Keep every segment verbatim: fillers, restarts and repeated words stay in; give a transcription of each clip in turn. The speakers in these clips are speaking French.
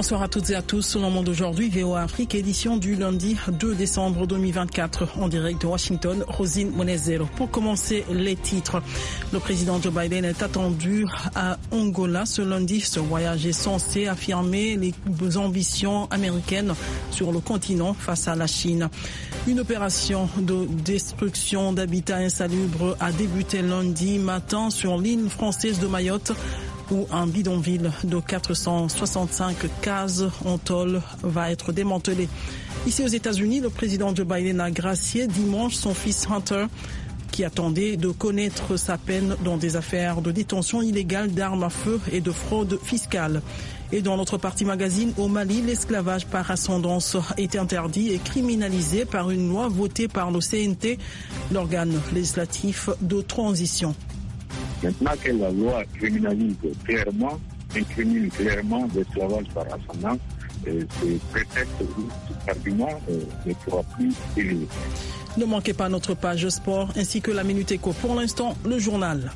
Bonsoir à toutes et à tous. Selon le monde d'aujourd'hui, V O A Afrique, édition du lundi deux décembre deux mille vingt-quatre, en direct de Washington, Rosine Monezero. Pour commencer, les titres. Le président Joe Biden est attendu à Angola ce lundi. Ce voyage est censé affirmer les ambitions américaines sur le continent face à la Chine. Une opération de destruction d'habitats insalubres a débuté lundi matin sur l'île française de Mayotte, où un bidonville de quatre cent soixante-cinq cases en tôle va être démantelé. Ici aux États-Unis, le président Joe Biden a gracié dimanche son fils Hunter, qui attendait de connaître sa peine dans des affaires de détention illégale d'armes à feu et de fraude fiscale. Et dans notre partie magazine, au Mali, l'esclavage par ascendance est interdit et criminalisé par une loi votée par le C N T, l'organe législatif de transition. Maintenant que la loi criminalise clairement, incrimine clairement l'esclavage par ascendance, euh, ce prétexte ou cet argument euh, ne pourra plus élever. Ne manquez pas notre page sport ainsi que la Minute Éco. Pour l'instant, le journal.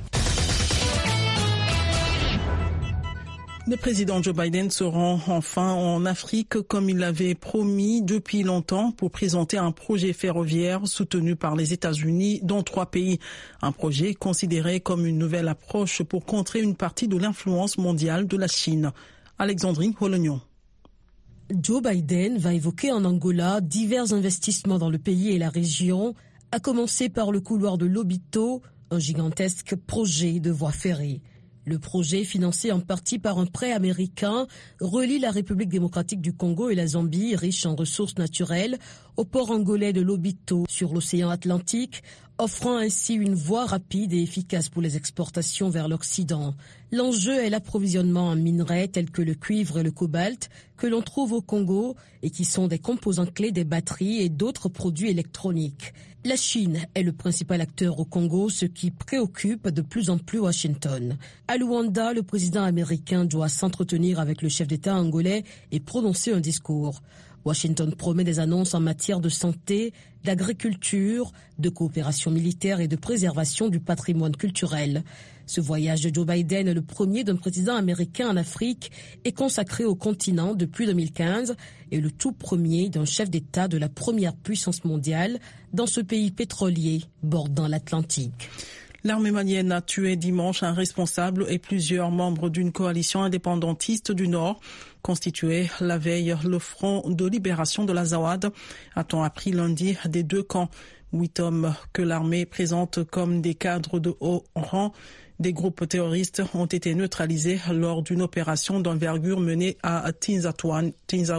Le président Joe Biden se rend enfin en Afrique comme il l'avait promis depuis longtemps pour présenter un projet ferroviaire soutenu par les États-Unis dans trois pays. Un projet considéré comme une nouvelle approche pour contrer une partie de l'influence mondiale de la Chine. Alexandrine Holognon. Joe Biden va évoquer en Angola divers investissements dans le pays et la région, à commencer par le couloir de Lobito, un gigantesque projet de voie ferrée. Le projet, financé en partie par un prêt américain, relie la République démocratique du Congo et la Zambie, riche en ressources naturelles, au port angolais de Lobito sur l'océan Atlantique, offrant ainsi une voie rapide et efficace pour les exportations vers l'Occident. L'enjeu est l'approvisionnement en minerais tels que le cuivre et le cobalt que l'on trouve au Congo et qui sont des composants clés des batteries et d'autres produits électroniques. La Chine est le principal acteur au Congo, ce qui préoccupe de plus en plus Washington. À Luanda, le président américain doit s'entretenir avec le chef d'État angolais et prononcer un discours. Washington promet des annonces en matière de santé, d'agriculture, de coopération militaire et de préservation du patrimoine culturel. Ce voyage de Joe Biden est le premier d'un président américain en Afrique et consacré au continent depuis deux mille quinze et le tout premier d'un chef d'État de la première puissance mondiale dans ce pays pétrolier bordant l'Atlantique. L'armée malienne a tué dimanche un responsable et plusieurs membres d'une coalition indépendantiste du Nord, constituée la veille le Front de libération de l'Azawad, a-t-on appris lundi des deux camps. Huit hommes que l'armée présente comme des cadres de haut rang des groupes terroristes ont été neutralisés lors d'une opération d'envergure menée à Tinzaouaten,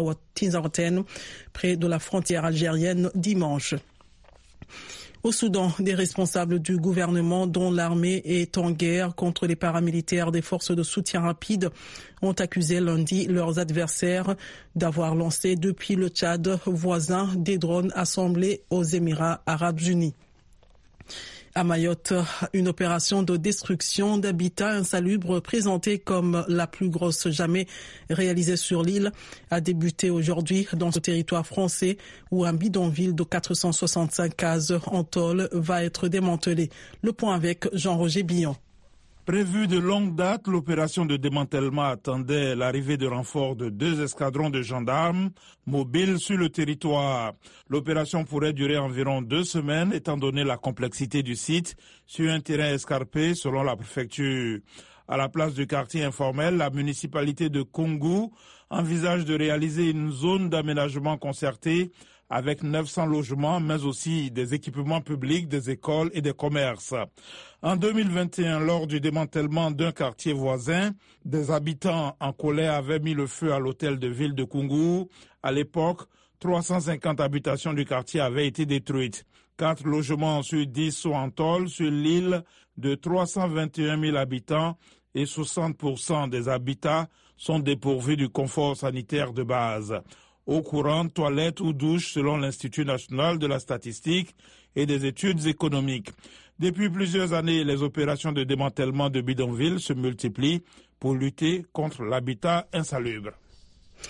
près de la frontière algérienne dimanche. Au Soudan, des responsables du gouvernement dont l'armée est en guerre contre les paramilitaires des forces de soutien rapide ont accusé lundi leurs adversaires d'avoir lancé depuis le Tchad voisin des drones assemblés aux Émirats arabes unis. À Mayotte, une opération de destruction d'habitats insalubres présentée comme la plus grosse jamais réalisée sur l'île a débuté aujourd'hui dans ce territoire français où un bidonville de quatre cent soixante-cinq cases en tôle va être démantelé. Le point avec Jean-Roger Billon. Prévue de longue date, l'opération de démantèlement attendait l'arrivée de renforts de deux escadrons de gendarmes mobiles sur le territoire. L'opération pourrait durer environ deux semaines, étant donné la complexité du site sur un terrain escarpé selon la préfecture. À la place du quartier informel, la municipalité de Koungou envisage de réaliser une zone d'aménagement concertée avec neuf cents logements, mais aussi des équipements publics, des écoles et des commerces. En deux mille vingt et un, lors du démantèlement d'un quartier voisin, des habitants en colère avaient mis le feu à l'hôtel de ville de Koungou. À l'époque, trois cent cinquante habitations du quartier avaient été détruites. Quatre logements sur dix sont en tôle sur l'île de trois cent vingt et un mille habitants et soixante pour cent des habitats sont dépourvus du confort sanitaire de base. Eau courante, toilettes ou douches selon l'Institut national de la statistique et des études économiques. Depuis plusieurs années, les opérations de démantèlement de bidonvilles se multiplient pour lutter contre l'habitat insalubre.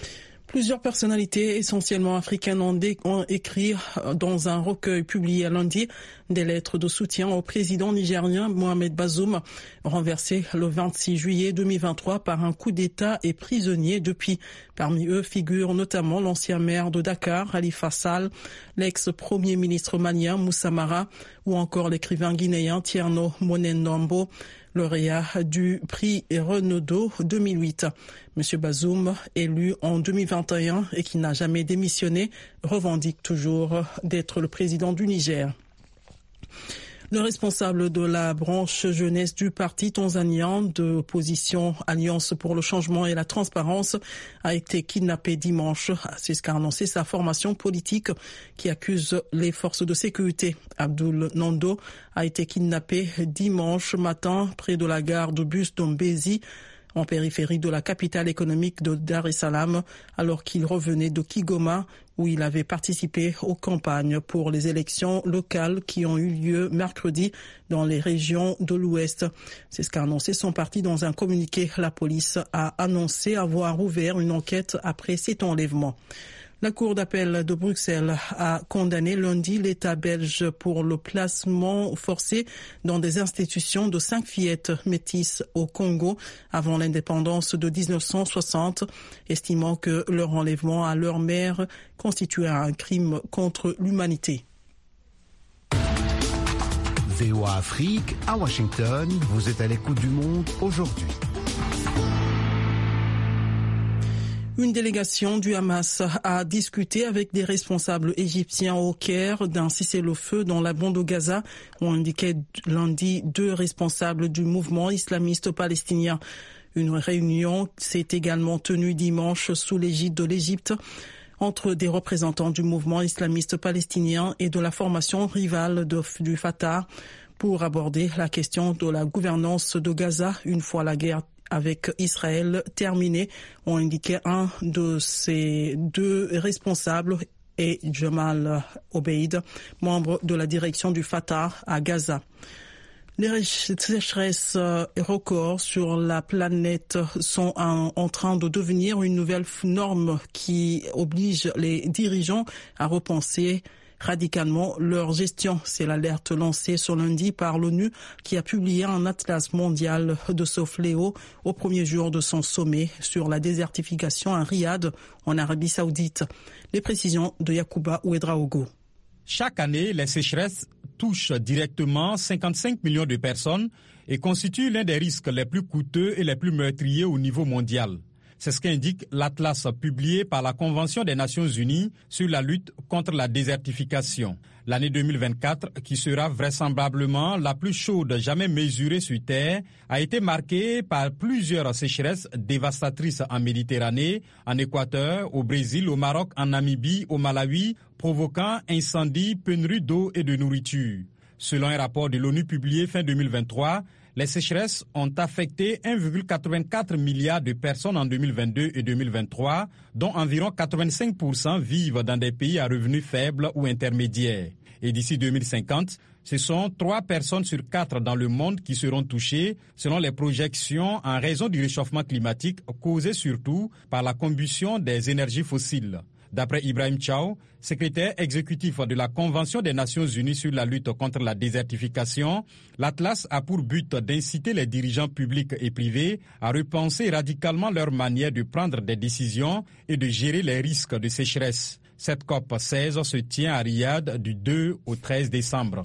Plusieurs personnalités, essentiellement africaines, ont, dé- ont écrit dans un recueil publié lundi des lettres de soutien au président nigérien Mohamed Bazoum, renversé le vingt-six juillet deux mille vingt-trois par un coup d'État et prisonnier depuis. Parmi eux figurent notamment l'ancien maire de Dakar, Khalifa Sall, l'ex-premier ministre malien Moussa Mara ou encore l'écrivain guinéen Tierno Monenambo, lauréat du prix Renaudot deux mille huit. Monsieur Bazoum, élu en deux mille vingt et un et qui n'a jamais démissionné, revendique toujours d'être le président du Niger. Le responsable de la branche jeunesse du parti tanzanien de opposition Alliance pour le changement et la transparence a été kidnappé dimanche. C'est ce qu'a annoncé sa formation politique qui accuse les forces de sécurité. Abdoul Nando a été kidnappé dimanche matin près de la gare de bus d'Ombezi, en périphérie de la capitale économique de Dar es Salaam, alors qu'il revenait de Kigoma, où il avait participé aux campagnes pour les élections locales qui ont eu lieu mercredi dans les régions de l'Ouest. C'est ce qu'a annoncé son parti dans un communiqué. La police a annoncé avoir ouvert une enquête après cet enlèvement. La Cour d'appel de Bruxelles a condamné lundi l'État belge pour le placement forcé dans des institutions de cinq fillettes métisses au Congo avant l'indépendance de dix-neuf cent soixante, estimant que leur enlèvement à leur mère constituait un crime contre l'humanité. V O A Afrique, à Washington, vous êtes à l'écoute du monde aujourd'hui. Une délégation du Hamas a discuté avec des responsables égyptiens au Caire d'un cessez-le-feu dans la bande de Gaza, ont indiqué lundi deux responsables du mouvement islamiste palestinien. Une réunion s'est également tenue dimanche sous l'égide de l'Égypte entre des représentants du mouvement islamiste palestinien et de la formation rivale de, du Fatah pour aborder la question de la gouvernance de Gaza une fois la guerre avec Israël terminé, ont indiqué un de ces deux responsables et Jamal Obeid, membre de la direction du Fatah à Gaza. Les sécheresses records sur la planète sont en, en train de devenir une nouvelle norme qui oblige les dirigeants à repenser radicalement leur gestion. C'est l'alerte lancée ce lundi par l'ONU qui a publié un atlas mondial de ce fléau au premier jour de son sommet sur la désertification à Riyad, en Arabie Saoudite. Les précisions de Yacouba Ouedraogo. Chaque année, les sécheresses touchent directement cinquante-cinq millions de personnes et constituent l'un des risques les plus coûteux et les plus meurtriers au niveau mondial. C'est ce qu'indique l'atlas publié par la Convention des Nations Unies sur la lutte contre la désertification. L'année deux mille vingt-quatre, qui sera vraisemblablement la plus chaude jamais mesurée sur Terre, a été marquée par plusieurs sécheresses dévastatrices en Méditerranée, en Équateur, au Brésil, au Maroc, en Namibie, au Malawi, provoquant incendies, pénurie d'eau et de nourriture. Selon un rapport de l'ONU publié fin deux mille vingt-trois, les sécheresses ont affecté un virgule quatre-vingt-quatre milliard de personnes en deux mille vingt-deux et deux mille vingt-trois, dont environ quatre-vingt-cinq pour cent vivent dans des pays à revenus faibles ou intermédiaires. Et d'ici deux mille cinquante, ce sont trois personnes sur quatre dans le monde qui seront touchées, selon les projections, en raison du réchauffement climatique causé surtout par la combustion des énergies fossiles. D'après Ibrahim Thiaw, secrétaire exécutif de la Convention des Nations Unies sur la lutte contre la désertification, l'Atlas a pour but d'inciter les dirigeants publics et privés à repenser radicalement leur manière de prendre des décisions et de gérer les risques de sécheresse. Cette COP seize se tient à Riyad du deux au treize décembre.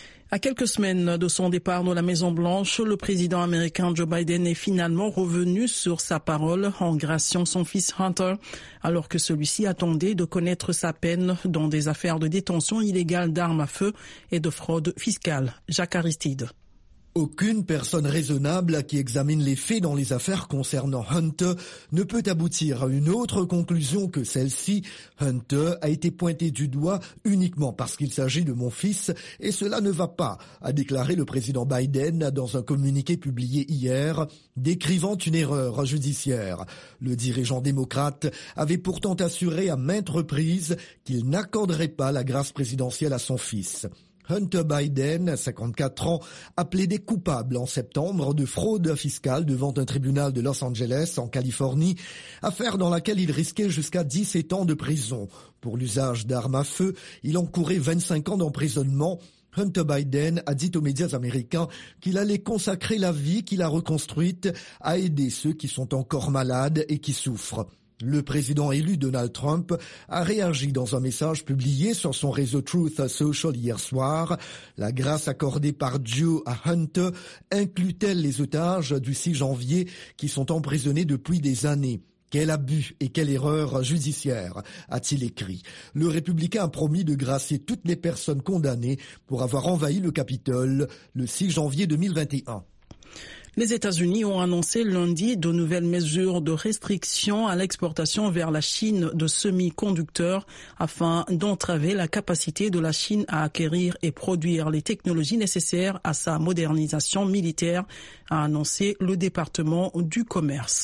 À quelques semaines de son départ de la Maison-Blanche, le président américain Joe Biden est finalement revenu sur sa parole en graciant son fils Hunter, alors que celui-ci attendait de connaître sa peine dans des affaires de détention illégale d'armes à feu et de fraude fiscale. Jacques Aristide. Aucune personne raisonnable qui examine les faits dans les affaires concernant Hunter ne peut aboutir à une autre conclusion que celle-ci. Hunter a été pointé du doigt uniquement parce qu'il s'agit de mon fils et cela ne va pas, a déclaré le président Biden dans un communiqué publié hier, décrivant une erreur judiciaire. Le dirigeant démocrate avait pourtant assuré à maintes reprises qu'il n'accorderait pas la grâce présidentielle à son fils. Hunter Biden, cinquante-quatre ans, a plaidé coupable en septembre de fraude fiscale devant un tribunal de Los Angeles, en Californie, affaire dans laquelle il risquait jusqu'à dix-sept ans de prison. Pour l'usage d'armes à feu, il encourait vingt-cinq ans d'emprisonnement. Hunter Biden a dit aux médias américains qu'il allait consacrer la vie qu'il a reconstruite à aider ceux qui sont encore malades et qui souffrent. Le président élu Donald Trump a réagi dans un message publié sur son réseau Truth Social hier soir. La grâce accordée par Dieu à Hunter inclut-elle les otages du six janvier qui sont emprisonnés depuis des années? Quel abus et quelle erreur judiciaire, a-t-il écrit. Le républicain a promis de gracier toutes les personnes condamnées pour avoir envahi le Capitole le six janvier deux mille vingt et un. Les États-Unis ont annoncé lundi de nouvelles mesures de restriction à l'exportation vers la Chine de semi-conducteurs afin d'entraver la capacité de la Chine à acquérir et produire les technologies nécessaires à sa modernisation militaire, a annoncé le département du commerce.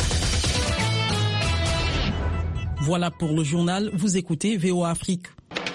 Voilà pour le journal. Vous écoutez V O A Afrique.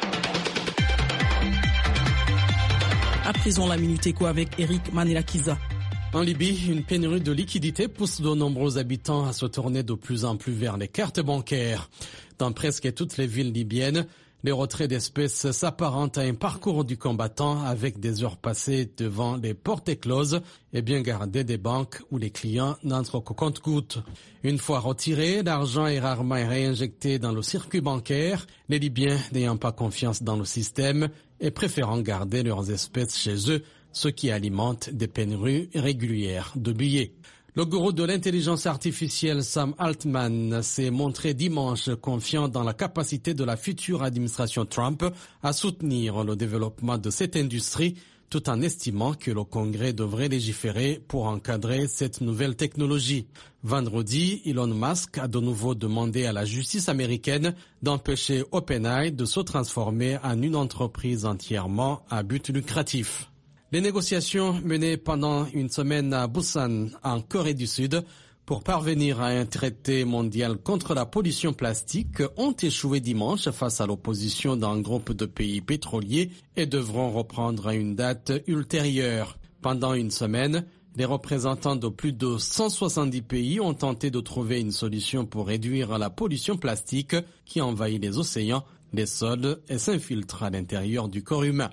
À présent, la Minute Éco avec Eric Manelakiza. En Libye, une pénurie de liquidités pousse de nombreux habitants à se tourner de plus en plus vers les cartes bancaires. Dans presque toutes les villes libyennes, les retraits d'espèces s'apparentent à un parcours du combattant avec des heures passées devant les portes écloses et bien gardées des banques où les clients n'entrent qu'au compte-gouttes. Une fois retiré, l'argent est rarement réinjecté dans le circuit bancaire, les Libyens n'ayant pas confiance dans le système et préférant garder leurs espèces chez eux, ce qui alimente des pénuries régulières de billets. Le gourou de l'intelligence artificielle Sam Altman s'est montré dimanche confiant dans la capacité de la future administration Trump à soutenir le développement de cette industrie, tout en estimant que le Congrès devrait légiférer pour encadrer cette nouvelle technologie. Vendredi, Elon Musk a de nouveau demandé à la justice américaine d'empêcher OpenAI de se transformer en une entreprise entièrement à but lucratif. Les négociations menées pendant une semaine à Busan, en Corée du Sud, pour parvenir à un traité mondial contre la pollution plastique ont échoué dimanche face à l'opposition d'un groupe de pays pétroliers et devront reprendre à une date ultérieure. Pendant une semaine, les représentants de plus de cent soixante-dix pays ont tenté de trouver une solution pour réduire la pollution plastique qui envahit les océans, les sols et s'infiltre à l'intérieur du corps humain.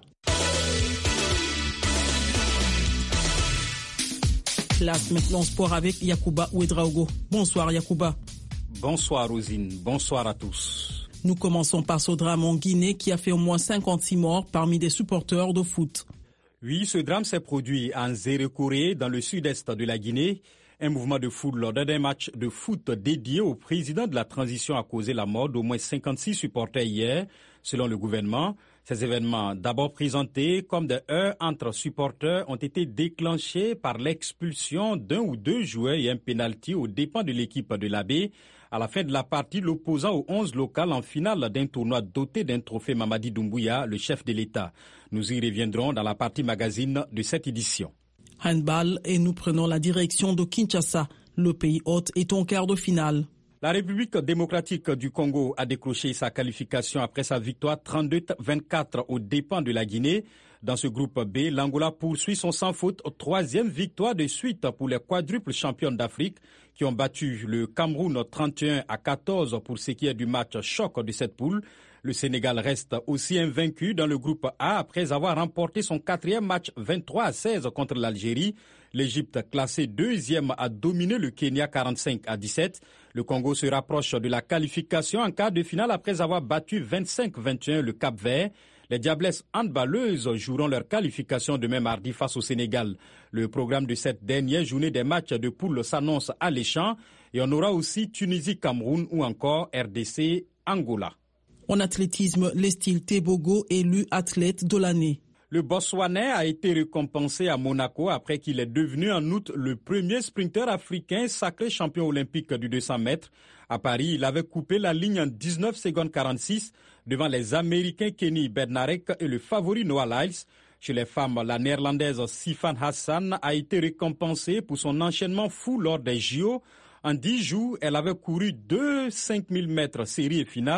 Place maintenant sport avec Yacouba Ouedraogo. Bonsoir Yacouba. Bonsoir Rosine, bonsoir à tous. Nous commençons par ce drame en Guinée qui a fait au moins cinquante-six morts parmi des supporters de foot. Oui, ce drame s'est produit en Zérekoré, dans le sud-est de la Guinée. Un mouvement de foule lors d'un match de foot dédié au président de la transition a causé la mort d'au moins cinquante-six supporters hier, selon le gouvernement. Ces événements, d'abord présentés comme des heurts entre supporters, ont été déclenchés par l'expulsion d'un ou deux joueurs et un pénalty aux dépens de l'équipe de l'A B. À la fin de la partie, l'opposant au onze local en finale d'un tournoi doté d'un trophée Mamadi Doumbouya, le chef de l'État. Nous y reviendrons dans la partie magazine de cette édition. Handball et nous prenons la direction de Kinshasa. Le pays hôte est en quart de finale. La République démocratique du Congo a décroché sa qualification après sa victoire trente-deux à vingt-quatre aux dépens de la Guinée. Dans ce groupe B, l'Angola poursuit son sans faute troisième victoire de suite pour les quadruples champions d'Afrique qui ont battu le Cameroun trente et un à quatorze pour ce qui est du match choc de cette poule. Le Sénégal reste aussi invaincu dans le groupe A après avoir remporté son quatrième match vingt-trois à seize contre l'Algérie. L'Égypte, classée deuxième, a dominé le Kenya quarante-cinq à dix-sept. Le Congo se rapproche de la qualification en quart de finale après avoir battu vingt-cinq à vingt et un le Cap-Vert. Les Diablesses handballeuses joueront leur qualification demain mardi face au Sénégal. Le programme de cette dernière journée des matchs de poule s'annonce alléchant et on aura aussi Tunisie-Cameroun ou encore R D C-Angola. En athlétisme, Lestil Tebogo élu athlète de l'année. Le Botswanais a été récompensé à Monaco après qu'il est devenu en août le premier sprinteur africain sacré champion olympique du deux cents mètres. À Paris, il avait coupé la ligne en dix-neuf secondes quarante-six devant les Américains Kenny Bednarek et le favori Noah Lyles. Chez les femmes, la néerlandaise Sifan Hassan a été récompensée pour son enchaînement fou lors des J O. En dix jours, elle avait couru deux cinq mille mètres série et finale,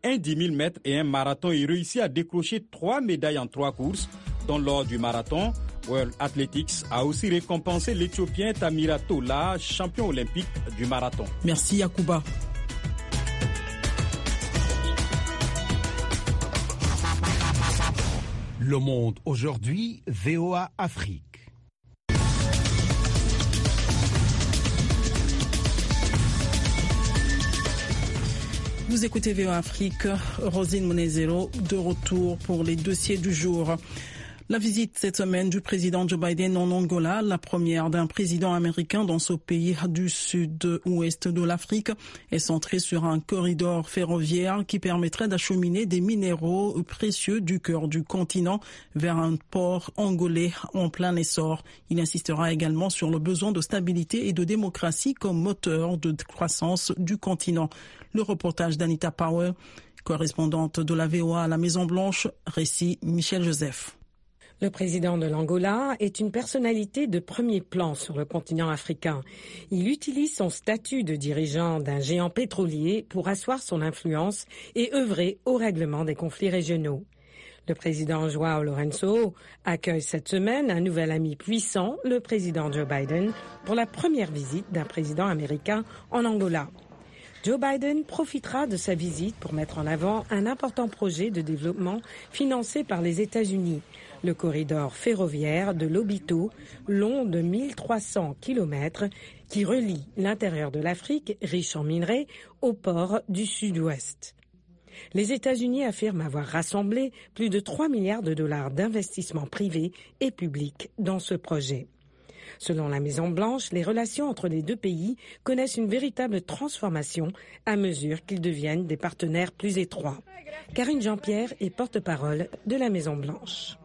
un dix mille mètres et un marathon et réussit à décrocher trois médailles en trois courses, dont lors du marathon. World Athletics a aussi récompensé l'Éthiopien Tamira Tola, champion olympique du marathon. Merci Yacouba. Le Monde aujourd'hui, V O A Afrique. Vous écoutez V O A Afrique, Rosine Monezero, de retour pour les dossiers du jour. La visite cette semaine du président Joe Biden en Angola, la première d'un président américain dans ce pays du sud-ouest de l'Afrique, est centrée sur un corridor ferroviaire qui permettrait d'acheminer des minéraux précieux du cœur du continent vers un port angolais en plein essor. Il insistera également sur le besoin de stabilité et de démocratie comme moteur de croissance du continent. Le reportage d'Anita Power, correspondante de la V O A à la Maison-Blanche, récit Michel Joseph. Le président de l'Angola est une personnalité de premier plan sur le continent africain. Il utilise son statut de dirigeant d'un géant pétrolier pour asseoir son influence et œuvrer au règlement des conflits régionaux. Le président João Lourenço accueille cette semaine un nouvel ami puissant, le président Joe Biden, pour la première visite d'un président américain en Angola. Joe Biden profitera de sa visite pour mettre en avant un important projet de développement financé par les États-Unis, le corridor ferroviaire de Lobito, long de mille trois cents kilomètres, qui relie l'intérieur de l'Afrique, riche en minerais, au port du sud-ouest. Les États-Unis affirment avoir rassemblé plus de trois milliards de dollars d'investissements privés et publics dans ce projet. Selon la Maison-Blanche, les relations entre les deux pays connaissent une véritable transformation à mesure qu'ils deviennent des partenaires plus étroits. Karine Jean-Pierre est porte-parole de la Maison-Blanche.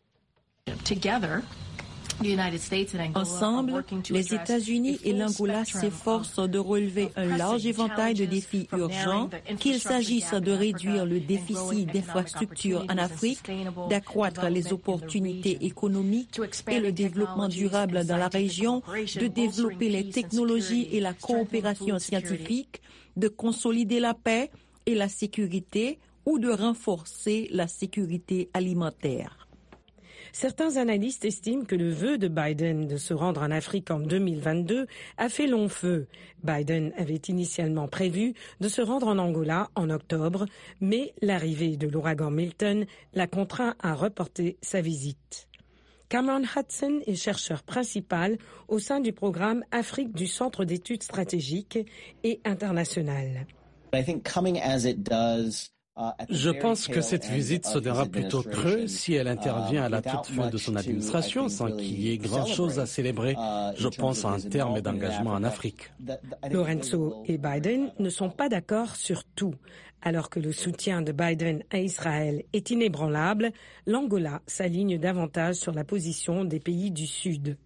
Ensemble, les États-Unis et l'Angola s'efforcent de relever un large éventail de défis urgents, qu'il s'agisse de réduire le déficit d'infrastructures en Afrique, d'accroître les opportunités économiques et le développement durable dans la région, de développer les technologies et la coopération scientifique, de consolider la paix et la sécurité ou de renforcer la sécurité alimentaire. Certains analystes estiment que le vœu de Biden de se rendre en Afrique en deux mille vingt-deux a fait long feu. Biden avait initialement prévu de se rendre en Angola en octobre, mais l'arrivée de l'ouragan Milton l'a contraint à reporter sa visite. Cameron Hudson est chercheur principal au sein du programme Afrique du Centre d'études stratégiques et internationales. Je pense que cette visite sonnera plutôt creux si elle intervient à la toute fin de son administration sans qu'il y ait grand-chose à célébrer. Je pense à un terme d'engagement en Afrique. Lourenço et Biden ne sont pas d'accord sur tout. Alors que le soutien de Biden à Israël est inébranlable, l'Angola s'aligne davantage sur la position des pays du Sud.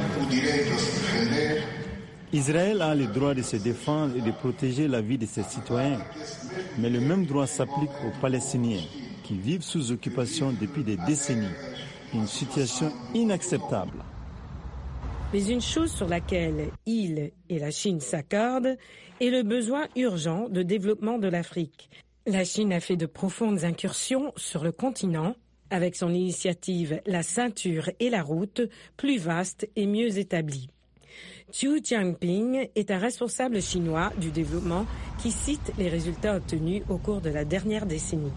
Israël a le droit de se défendre et de protéger la vie de ses citoyens. Mais le même droit s'applique aux Palestiniens qui vivent sous occupation depuis des décennies. Une situation inacceptable. Mais une chose sur laquelle il et la Chine s'accordent est le besoin urgent de développement de l'Afrique. La Chine a fait de profondes incursions sur le continent avec son initiative La Ceinture et la Route, plus vaste et mieux établie. Xu Jinping est un responsable chinois du développement qui cite les résultats obtenus au cours de la dernière décennie.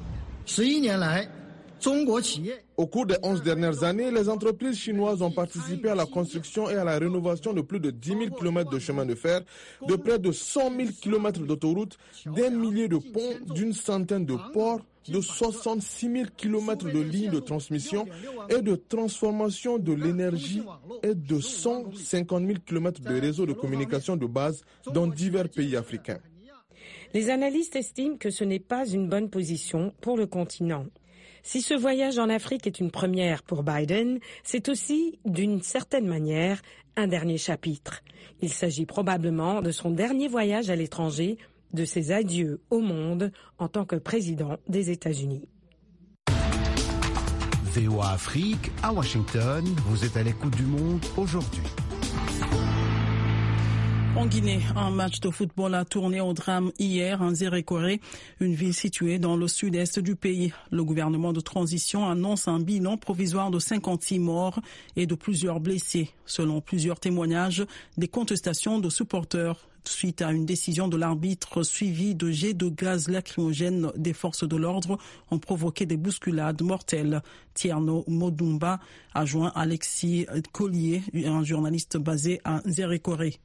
Au cours des onze dernières années, les entreprises chinoises ont participé à la construction et à la rénovation de plus de dix mille kilomètres de chemin de fer, de près de cent mille kilomètres d'autoroutes, d'un millier de ponts, d'une centaine de ports, de soixante-six mille kilomètres de lignes de transmission et de transformation de l'énergie et de cent cinquante mille kilomètres de réseaux de communication de base dans divers pays africains. Les analystes estiment que ce n'est pas une bonne position pour le continent. Si ce voyage en Afrique est une première pour Biden, c'est aussi, d'une certaine manière, un dernier chapitre. Il s'agit probablement de son dernier voyage à l'étranger, de ses adieux au monde en tant que président des États-Unis. V O A Afrique, à Washington, vous êtes à l'écoute du monde aujourd'hui. En Guinée, un match de football a tourné au drame hier en Zérékoré, une ville située dans le sud-est du pays. Le gouvernement de transition annonce un bilan provisoire de cinquante-six morts et de plusieurs blessés. Selon plusieurs témoignages, des contestations de supporters suite à une décision de l'arbitre suivie de jets de gaz lacrymogène des forces de l'ordre ont provoqué des bousculades mortelles. Tierno Modumba a joint Alexis Collier, un journaliste basé à Zérékoré.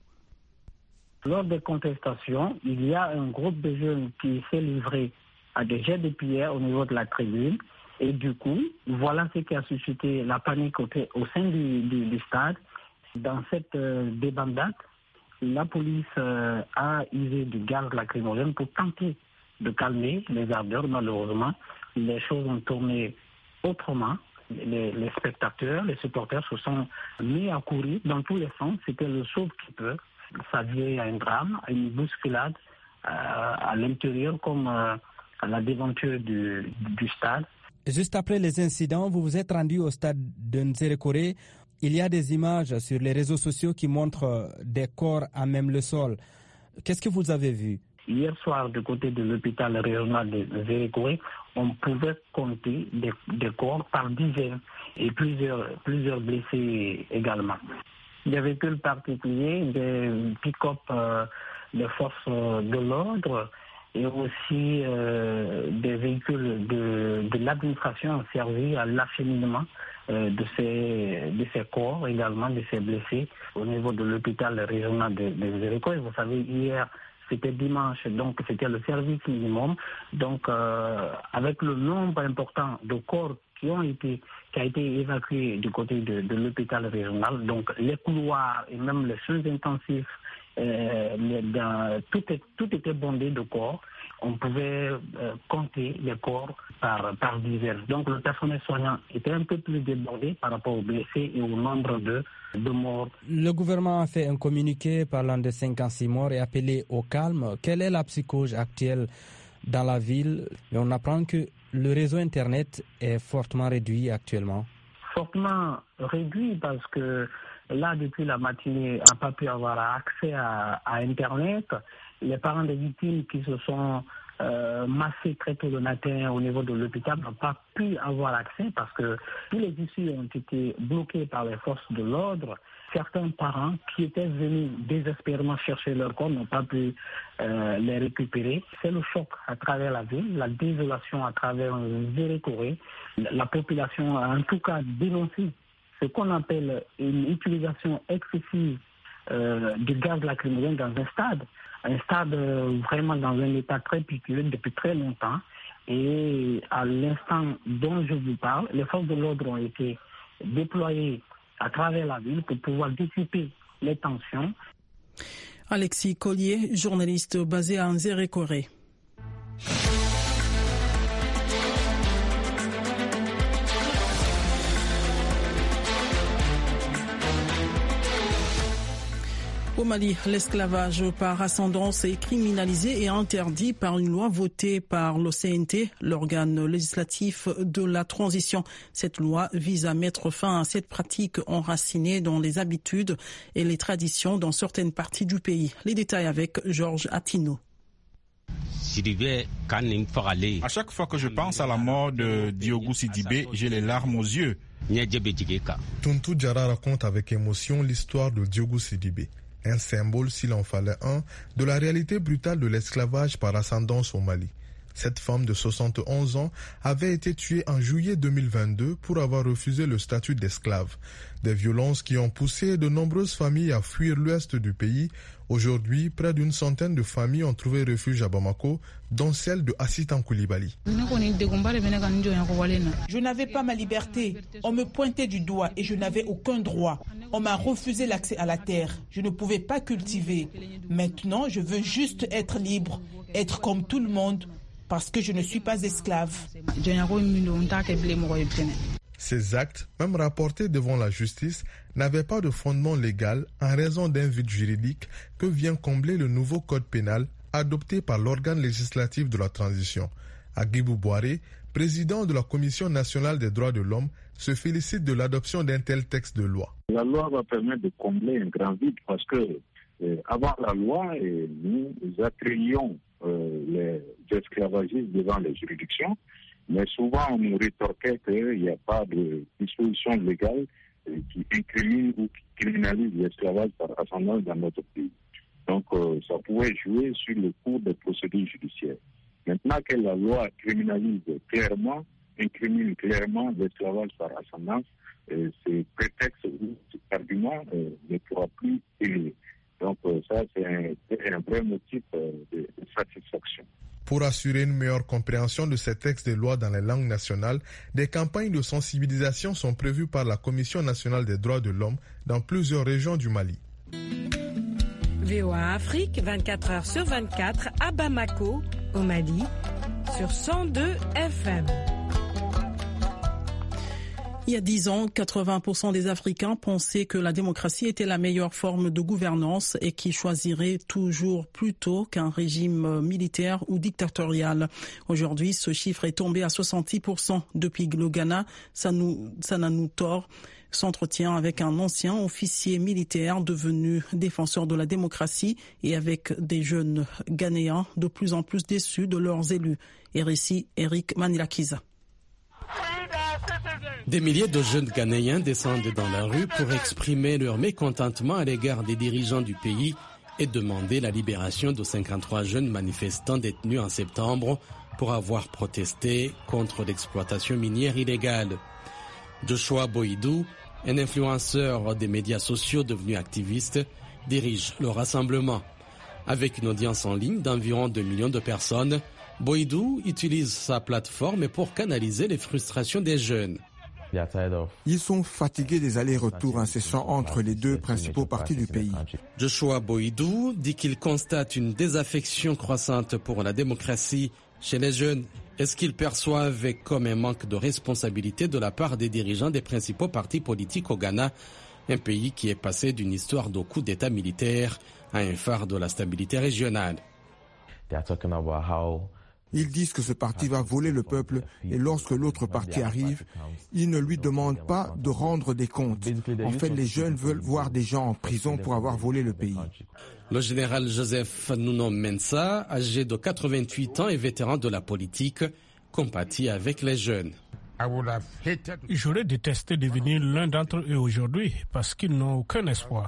Lors des contestations, il y a un groupe de jeunes qui s'est livré à des jets de pierre au niveau de la tribune. Et du coup, voilà ce qui a suscité la panique au, au sein du, du, du stade. Dans cette euh, débandade, la police euh, a usé du gaz lacrymogène pour tenter de calmer les ardeurs. Malheureusement, les choses ont tourné autrement. Les, les spectateurs, les supporters se sont mis à courir dans tous les sens. C'était le sauve-qui-peut. Ça vient à un drame, à une bousculade euh, à l'intérieur comme euh, à la devanture du, du stade. Juste après les incidents, vous vous êtes rendu au stade de Nzérékoré. Il y a des images sur les réseaux sociaux qui montrent des corps à même le sol. Qu'est-ce que vous avez vu? Hier soir, du côté de l'hôpital régional de Zérékoré, on pouvait compter des, des corps par dizaines et plusieurs, plusieurs blessés également. Des véhicules particuliers, des pick-up euh, des forces de l'ordre et aussi euh, des véhicules de, de l'administration ont servi à l'acheminement euh, de, ces, de ces corps, également de ces blessés au niveau de l'hôpital régional de, de Zérékoré. Vous savez, hier, c'était dimanche, donc c'était le service minimum. Donc, euh, avec le nombre important de corps qui ont été, qui a été évacué du côté de, de l'hôpital régional, donc les couloirs et même les soins intensifs, euh, les, dans, tout, est, tout était bondé de corps. On pouvait euh, compter les corps par, par dizaines. Donc le personnel soignant était un peu plus débordé par rapport aux blessés et au nombre de, de morts. Le gouvernement a fait un communiqué parlant de cinquante-six morts et appelé au calme. Quelle est la psychose actuelle dans la ville? Et on apprend que le réseau Internet est fortement réduit actuellement. Fortement réduit parce que là, depuis la matinée, on n'a pas pu avoir accès à, à Internet. Les parents des victimes qui se sont euh, massés très tôt le matin au niveau de l'hôpital n'ont pas pu avoir accès parce que tous les issues ont été bloquées par les forces de l'ordre. Certains parents qui étaient venus désespérément chercher leur corps n'ont pas pu euh, les récupérer. C'est le choc à travers la ville, la désolation à travers Zérékoré. La population a en tout cas dénoncé ce qu'on appelle une utilisation excessive euh, du gaz lacrymogène dans un stade. Un stade euh, vraiment dans un état très piqueux depuis très longtemps. Et à l'instant dont je vous parle, les forces de l'ordre ont été déployées à travers la ville pour pouvoir dissiper les tensions. Alexis Collier, journaliste basé à Zérékoré. Au Mali, l'esclavage par ascendance est criminalisé et interdit par une loi votée par l'O C N T, l'organe législatif de la transition. Cette loi vise à mettre fin à cette pratique enracinée dans les habitudes et les traditions dans certaines parties du pays. Les détails avec Georges Attino. À chaque fois que je pense à la mort de Diogo Sidibé, j'ai les larmes aux yeux. Tuntu Diarra raconte avec émotion l'histoire de Diogo Sidibé. Un symbole, s'il en fallait un, de la réalité brutale de l'esclavage par ascendance au Mali. Cette femme de soixante et onze ans avait été tuée en juillet deux mille vingt-deux pour avoir refusé le statut d'esclave. Des violences qui ont poussé de nombreuses familles à fuir l'ouest du pays. Aujourd'hui, près d'une centaine de familles ont trouvé refuge à Bamako, dont celle de Assitan Koulibaly. Je n'avais pas ma liberté. On me pointait du doigt et je n'avais aucun droit. On m'a refusé l'accès à la terre. Je ne pouvais pas cultiver. Maintenant, je veux juste être libre, être comme tout le monde, parce que je ne suis pas esclave. Ces actes, même rapportés devant la justice, n'avaient pas de fondement légal en raison d'un vide juridique que vient combler le nouveau code pénal adopté par l'organe législatif de la transition. Agibou Boiré, président de la Commission nationale des droits de l'homme, se félicite de l'adoption d'un tel texte de loi. La loi va permettre de combler un grand vide parce que Euh, avant la loi, et nous attrayions euh, les esclavagistes devant les juridictions, mais souvent on nous rétorquait qu'il n'y a pas de disposition légale euh, qui incrimine ou qui criminalise l'esclavage par ascendance dans notre pays. Donc euh, ça pouvait jouer sur le cours des procédures judiciaires. Maintenant que la loi criminalise clairement, incrimine clairement l'esclavage par ascendance, euh, ces prétextes ou cet argument euh, ne pourra plus élever. Donc euh, ça, c'est un, un vrai motif euh, de, de satisfaction. Pour assurer une meilleure compréhension de ces textes de loi dans les langues nationales, des campagnes de sensibilisation sont prévues par la Commission nationale des droits de l'homme dans plusieurs régions du Mali. V O A Afrique, vingt-quatre heures sur vingt-quatre, à Bamako, au Mali, sur cent deux F M. Il y a dix ans, quatre-vingts pour cent des Africains pensaient que la démocratie était la meilleure forme de gouvernance et qu'ils choisiraient toujours plutôt qu'un régime militaire ou dictatorial. Aujourd'hui, ce chiffre est tombé à soixante-dix pour cent. Depuis le Ghana, Sananu Tor s'entretient avec un ancien officier militaire devenu défenseur de la démocratie et avec des jeunes Ghanéens de plus en plus déçus de leurs élus. Et récit Eric Manilakiza. Des milliers de jeunes Ghanéens descendent dans la rue pour exprimer leur mécontentement à l'égard des dirigeants du pays et demander la libération de cinquante-trois jeunes manifestants détenus en septembre pour avoir protesté contre l'exploitation minière illégale. Joshua Boidou, un influenceur des médias sociaux devenu activiste, dirige le rassemblement. Avec une audience en ligne d'environ deux millions de personnes, Boidou utilise sa plateforme pour canaliser les frustrations des jeunes. Ils sont fatigués des allers-retours incessants entre les deux principaux partis du pays. Joshua Boidou dit qu'il constate une désaffection croissante pour la démocratie chez les jeunes. Est-ce qu'ils perçoivent comme un manque de responsabilité de la part des dirigeants des principaux partis politiques au Ghana, un pays qui est passé d'une histoire de coups d'État militaire à un phare de la stabilité régionale? Ils disent que ce parti va voler le peuple et lorsque l'autre parti arrive, ils ne lui demandent pas de rendre des comptes. En fait, les jeunes veulent voir des gens en prison pour avoir volé le pays. Le général Joseph Nuno Mensa, âgé de quatre-vingt-huit ans et vétéran de la politique, compatit avec les jeunes. J'aurais détesté devenir l'un d'entre eux aujourd'hui parce qu'ils n'ont aucun espoir.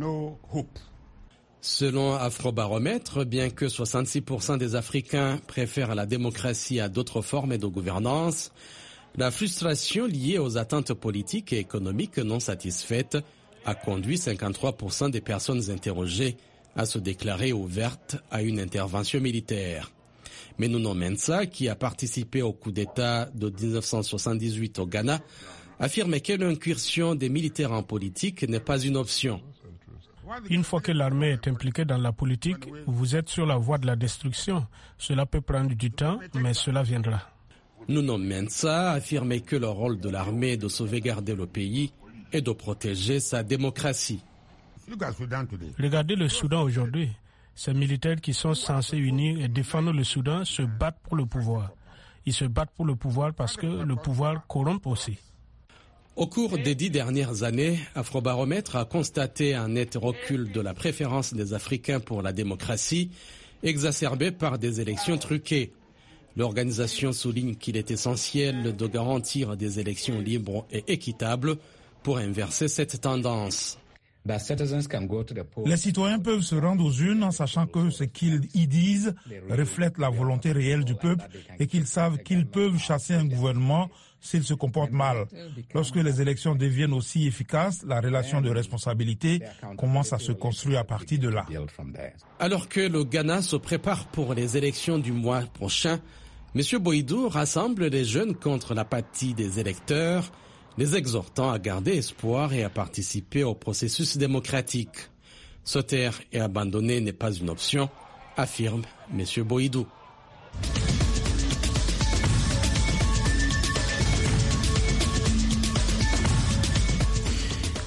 Selon Afrobaromètre, bien que soixante-six pour cent des Africains préfèrent la démocratie à d'autres formes de gouvernance, la frustration liée aux attentes politiques et économiques non satisfaites a conduit cinquante-trois pour cent des personnes interrogées à se déclarer ouvertes à une intervention militaire. Mais Nuno Mensa, qui a participé au coup d'État de dix-neuf cent soixante-dix-huit au Ghana, affirme que l'incursion des militaires en politique n'est pas une option. Une fois que l'armée est impliquée dans la politique, vous êtes sur la voie de la destruction. Cela peut prendre du temps, mais cela viendra. Nuno Mensa affirme que le rôle de l'armée est de sauvegarder le pays et de protéger sa démocratie. Regardez le Soudan aujourd'hui. Ces militaires qui sont censés unir et défendre le Soudan se battent pour le pouvoir. Ils se battent pour le pouvoir parce que le pouvoir corrompt aussi. Au cours des dix dernières années, Afrobaromètre a constaté un net recul de la préférence des Africains pour la démocratie, exacerbée par des élections truquées. L'organisation souligne qu'il est essentiel de garantir des élections libres et équitables pour inverser cette tendance. Les citoyens peuvent se rendre aux urnes en sachant que ce qu'ils y disent reflète la volonté réelle du peuple et qu'ils savent qu'ils peuvent chasser un gouvernement s'il se comporte mal. Lorsque les élections deviennent aussi efficaces, la relation de responsabilité commence à se construire à partir de là. Alors que le Ghana se prépare pour les élections du mois prochain, M. Boidou rassemble les jeunes contre l'apathie des électeurs, les exhortant à garder espoir et à participer au processus démocratique. Se taire et abandonner n'est pas une option, affirme M. Boidou.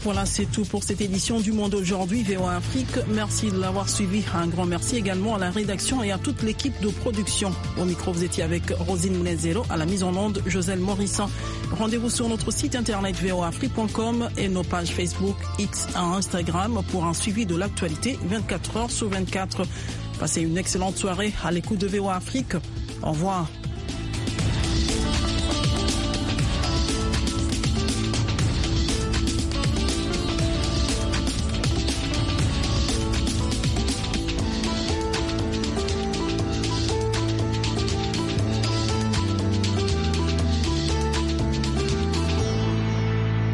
Voilà, c'est tout pour cette édition du Monde aujourd'hui, V O A Afrique. Merci de l'avoir suivi. Un grand merci également à la rédaction et à toute l'équipe de production. Au micro, vous étiez avec Rosine Mounezero, à la mise en onde, Joselle Morissan. Rendez-vous sur notre site internet v o a afrique point com et nos pages Facebook, X et Instagram pour un suivi de l'actualité vingt-quatre heures sur vingt-quatre. Passez une excellente soirée à l'écoute de V O A Afrique. Au revoir.